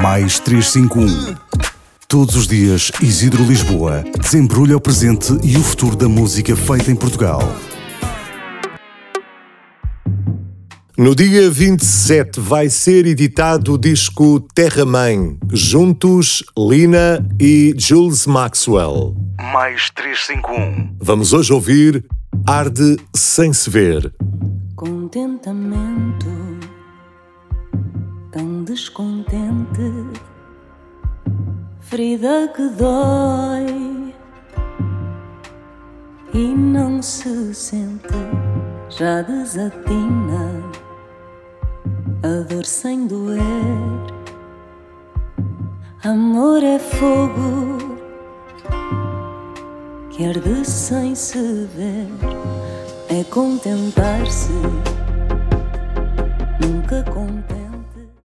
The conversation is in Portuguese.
Mais 351. Todos os dias, Isidro Lisboa desembrulha o presente e o futuro da música feita em Portugal. No dia 27 vai ser editado o disco Terra Mãe, juntos Lina e Jules Maxwell. Mais 351. Vamos hoje ouvir Arde Sem Se Ver. Contentamento, tão descontente, ferida que dói e não se sente, já desatina a dor sem doer. Amor é fogo que arde sem se ver, é contentar-se, nunca contente.